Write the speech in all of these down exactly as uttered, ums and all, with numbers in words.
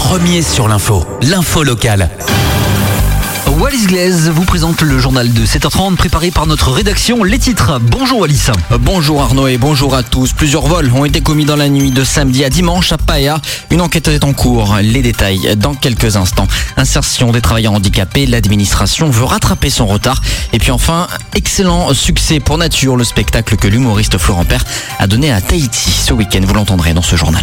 premier sur l'info, l'info locale. Wallis Glaise vous présente le journal de sept heures trente préparé par notre rédaction. Les titres. Bonjour Wallis. Bonjour Arnaud et bonjour à tous. Plusieurs vols ont été commis dans la nuit de samedi à dimanche à Paea. Une enquête est en cours. Les détails dans quelques instants. Insertion des travailleurs handicapés. L'administration veut rattraper son retard. Et puis enfin, excellent succès pour Nature, le spectacle que l'humoriste Florent Père a donné à Tahiti ce week-end. Vous l'entendrez dans ce journal.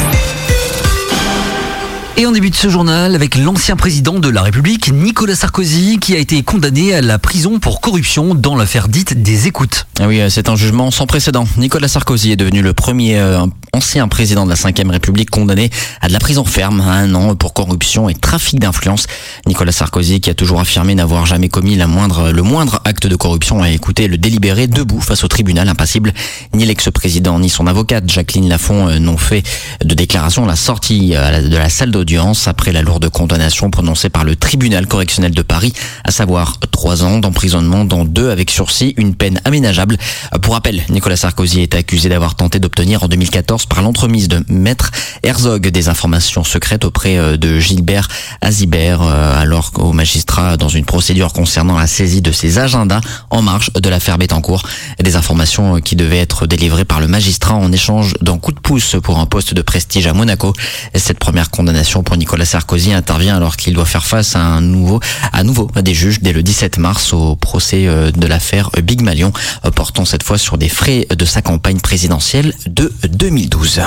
Et on débute ce journal avec l'ancien président de la République, Nicolas Sarkozy, qui a été condamné à la prison pour corruption dans l'affaire dite des écoutes. Oui, c'est un jugement sans précédent. Nicolas Sarkozy est devenu le premier euh, ancien président de la cinquième République condamné à de la prison ferme à un an pour corruption et trafic d'influence. Nicolas Sarkozy, qui a toujours affirmé n'avoir jamais commis la moindre, le moindre acte de corruption, a écouté le délibéré debout face au tribunal impassible. Ni l'ex-président ni son avocate, Jacqueline Lafont, euh, n'ont fait de déclaration à la sortie euh, de la salle d'audience après la lourde condamnation prononcée par le tribunal correctionnel de Paris, à savoir trois ans d'emprisonnement, dont deux avec sursis, une peine aménageable. Pour rappel, Nicolas Sarkozy est accusé d'avoir tenté d'obtenir en deux mille quatorze par l'entremise de Maître Herzog des informations secrètes auprès de Gilbert Azibert, alors qu'au magistrat dans une procédure concernant la saisie de ses agendas en marge de l'affaire Bettencourt. Des informations qui devaient être délivrées par le magistrat en échange d'un coup de pouce pour un poste de prestige à Monaco. Cette première condamnation pour Nicolas Sarkozy intervient alors qu'il doit faire face à un nouveau, à nouveau des juges dès le dix-sept mars au procès de l'affaire Big Malion, portant cette fois sur des frais de sa campagne présidentielle de deux mille douze.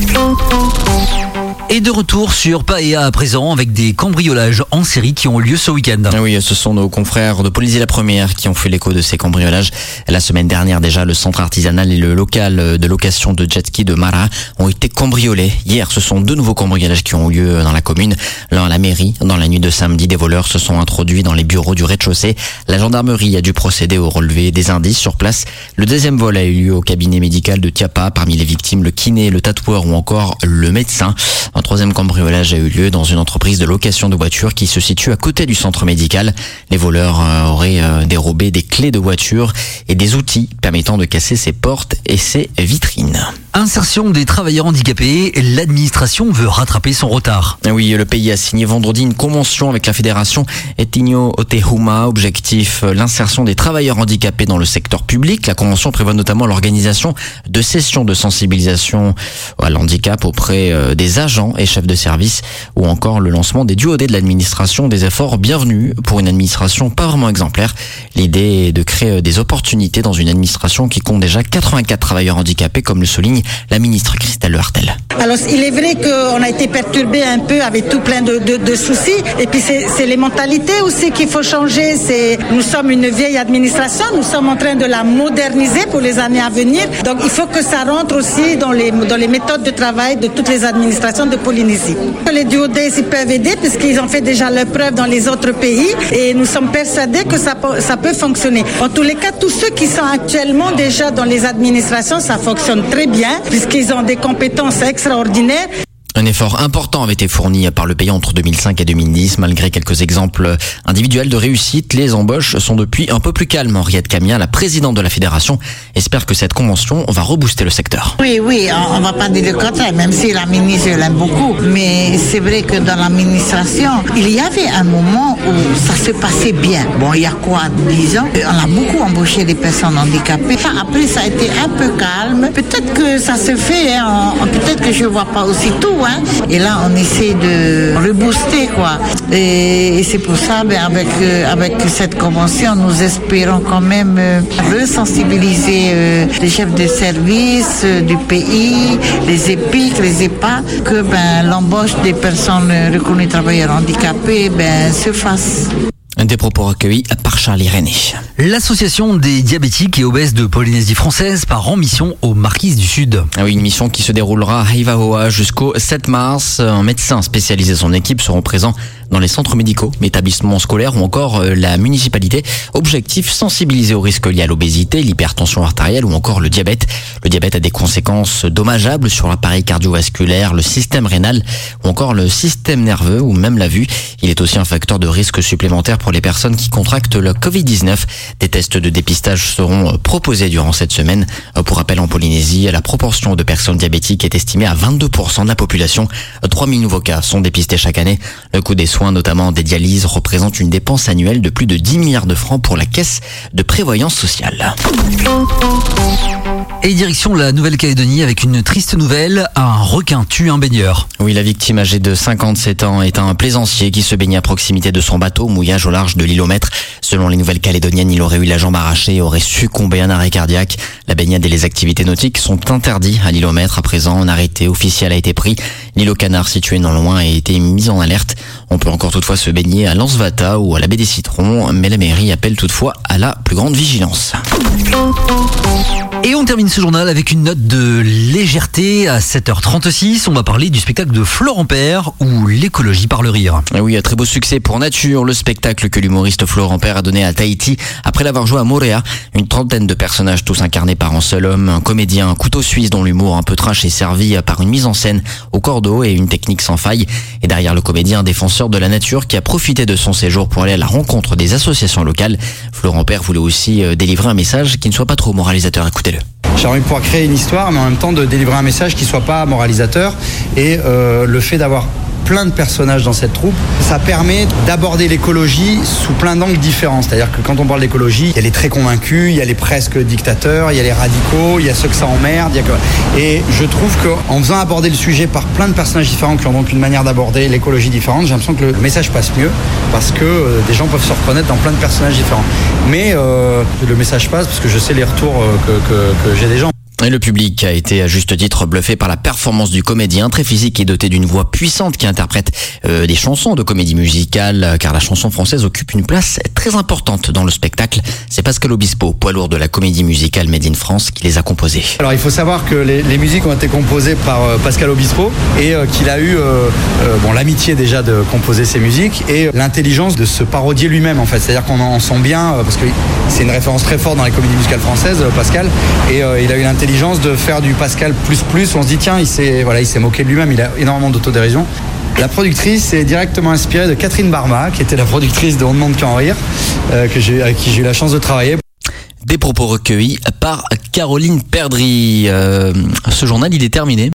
Et de retour sur Paea à présent avec des cambriolages en série qui ont lieu ce week-end. Oui, ce sont nos confrères de Polynésie la Première qui ont fait l'écho de ces cambriolages. La semaine dernière déjà, le centre artisanal et le local de location de jet ski de Mara ont été cambriolés. Hier, ce sont deux nouveaux cambriolages qui ont eu lieu dans la commune. L'un à la mairie. Dans la nuit de samedi, des voleurs se sont introduits dans les bureaux du rez-de-chaussée. La gendarmerie a dû procéder au relevé des indices sur place. Le deuxième vol a eu lieu au cabinet médical de Tiapa. Parmi les victimes, le kiné, le tatoueur ou encore le médecin. Un troisième cambriolage a eu lieu dans une entreprise de location de voitures qui se situe à côté du centre médical. Les voleurs euh, auraient euh, dérobé des clés de voiture et des outils permettant de casser ses portes et ses vitrines. Insertion des travailleurs handicapés, l'administration veut rattraper son retard. Oui, le pays a signé vendredi une convention avec la fédération Etinho Otehuma. Objectif, l'insertion des travailleurs handicapés dans le secteur public. La convention prévoit notamment l'organisation de sessions de sensibilisation à l'handicap auprès des agents et chefs de service, ou encore le lancement des duodés de l'administration, des efforts bienvenus pour une administration pas vraiment exemplaire. L'idée est de créer des opportunités dans une administration qui compte déjà quatre-vingt-quatre travailleurs handicapés, comme le souligne la ministre Christelle Lehartel. Alors il est vrai qu'on a été perturbé un peu avec tout plein de, de, de soucis, et puis c'est, c'est les mentalités aussi qu'il faut changer. C'est, nous sommes une vieille administration, nous sommes en train de la moderniser pour les années à venir, donc il faut que ça rentre aussi dans les, dans les méthodes de travail de toutes les administrations de Polynésie. Les duodés ils peuvent aider puisqu'ils ont fait déjà leur preuve dans les autres pays, et nous sommes persuadés que ça, ça peut fonctionner. En tous les cas, tous ceux qui sont actuellement déjà dans les administrations, ça fonctionne très bien puisqu'ils ont des compétences extraordinaires. Un effort important avait été fourni par le pays entre deux mille cinq et deux mille dix. Malgré quelques exemples individuels de réussite, les embauches sont depuis un peu plus calmes. Henriette Camia, la présidente de la fédération, espère que cette convention va rebooster le secteur. Oui, oui, on ne va pas dire le contraire, même si la ministre, je l'aime beaucoup. Mais c'est vrai que dans l'administration, il y avait un moment où ça se passait bien. Bon, il y a quoi, dix ans, on a beaucoup embauché des personnes handicapées. Enfin, après, ça a été un peu calme. Peut-être que ça se fait, hein, peut-être que je ne vois pas aussi tout. Hein. Et là, on essaie de rebooster, quoi. Et, et c'est pour ça, ben, avec, euh, avec cette convention, nous espérons quand même euh, resensibiliser euh, les chefs de service euh, du pays, les EPIC, les E P A, que ben, l'embauche des personnes reconnues travailleurs handicapés ben, se fasse. Des propos recueillis par Charlie René. L'association des diabétiques et obèses de Polynésie française part en mission aux Marquises du Sud. Ah oui, une mission qui se déroulera à Hivaoa jusqu'au sept mars. Un médecin spécialisé et son équipe seront présents dans les centres médicaux, établissements scolaires ou encore la municipalité. Objectif, sensibiliser aux risques liés à l'obésité, l'hypertension artérielle ou encore le diabète. Le diabète a des conséquences dommageables sur l'appareil cardiovasculaire, le système rénal ou encore le système nerveux ou même la vue. Il est aussi un facteur de risque supplémentaire pour les personnes qui contractent le covid dix-neuf. Des tests de dépistage seront proposés durant cette semaine. Pour rappel, en Polynésie, la proportion de personnes diabétiques est estimée à vingt-deux pour cent de la population. trois mille nouveaux cas sont dépistés chaque année. Le coût des soins, notamment des dialyses, représente une dépense annuelle de plus de dix milliards de francs pour la caisse de prévoyance sociale. Et direction la Nouvelle-Calédonie avec une triste nouvelle, un requin tue un baigneur. Oui, la victime âgée de cinquante-sept ans est un plaisancier qui se baignait à proximité de son bateau, mouillage au large de l'île aux Maîtres. Selon les Nouvelles-Calédoniennes, il aurait eu la jambe arrachée et aurait succombé à un arrêt cardiaque. La baignade et les activités nautiques sont interdits à l'île aux Maîtres. À présent, un arrêté officiel a été pris. L'île aux Canards, située non loin, a été mise en alerte. On peut encore toutefois se baigner à Lansvata ou à la baie des Citrons, mais la mairie appelle toutefois à la plus grande vigilance. Et on termine ce journal avec une note de légèreté à sept heures trente-six. On va parler du spectacle de Florent Père où l'écologie par le rire. Et oui, un très beau succès pour Nature, le spectacle que l'humoriste Florent Père a donné à Tahiti après l'avoir joué à Moorea. Une trentaine de personnages tous incarnés par un seul homme, un comédien, un couteau suisse dont l'humour un peu trash est servi par une mise en scène au cordeau et une technique sans faille. Et derrière le comédien, un défenseur de la nature qui a profité de son séjour pour aller à la rencontre des associations locales. Florent Père voulait aussi délivrer un message qui ne soit pas trop moralisateur. Écoutez-le. J'ai envie de pouvoir créer une histoire, mais en même temps de délivrer un message qui ne soit pas moralisateur. Et euh, le fait d'avoir plein de personnages dans cette troupe, ça permet d'aborder l'écologie sous plein d'angles différents. C'est-à-dire que quand on parle d'écologie, il y a les très convaincus, il y a les presque dictateurs, il y a les radicaux, il y a ceux que ça emmerde. Il y a que... Et je trouve qu'en faisant aborder le sujet par plein de personnages différents qui ont donc une manière d'aborder l'écologie différente, j'ai l'impression que le message passe mieux parce que euh, des gens peuvent se reconnaître dans plein de personnages différents. Mais euh, le message passe parce que je sais les retours euh, que, que, que j'ai des gens. Et le public a été à juste titre bluffé par la performance du comédien, très physique et doté d'une voix puissante qui interprète euh, des chansons de comédie musicale, car la chanson française occupe une place très importante dans le spectacle. C'est Pascal Obispo, poids lourd de la comédie musicale Made in France, qui les a composées. Alors il faut savoir que les, les musiques ont été composées par euh, Pascal Obispo et euh, qu'il a eu euh, euh, bon, l'amitié déjà de composer ces musiques et l'intelligence de se parodier lui-même en fait. C'est-à-dire qu'on en sent bien, euh, parce que c'est une référence très forte dans les comédies musicales françaises, euh, Pascal, et euh, il a eu l'intelligence de faire du Pascal plus plus. On se dit tiens, il s'est voilà, il s'est moqué de lui-même, il a énormément d'autodérision. La productrice est directement inspirée de Catherine Barma, qui était la productrice de On ne demande qu'à en rire, euh, que j'ai, avec qui j'ai eu la chance de travailler. Des propos recueillis par Caroline Perdry. Euh, ce journal, il est terminé.